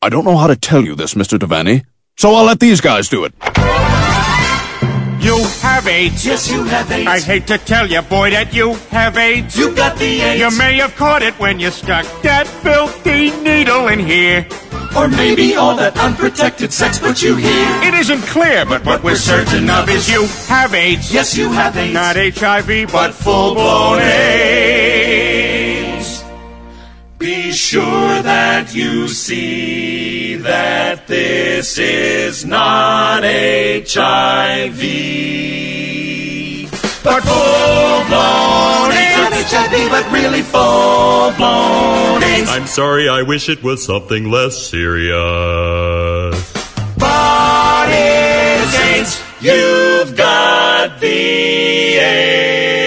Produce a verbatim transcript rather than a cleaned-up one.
I don't know how to tell you this, Mister Devaney, so I'll let these guys do it. You have AIDS. Yes, you have AIDS. I hate to tell you, boy, that you have AIDS. You got the AIDS. You may have caught it when you stuck that filthy needle in here. Or maybe all that unprotected sex put you here. It isn't clear, but what we're certain of is you have AIDS. Yes, you have AIDS. Not H I V, but full-blown AIDS. Be sure that you see that this is not H I V, but full-blown AIDS. Not H I V, but really full-blown AIDS. I'm sorry, I wish it was something less serious. But it's AIDS. You've got the AIDS.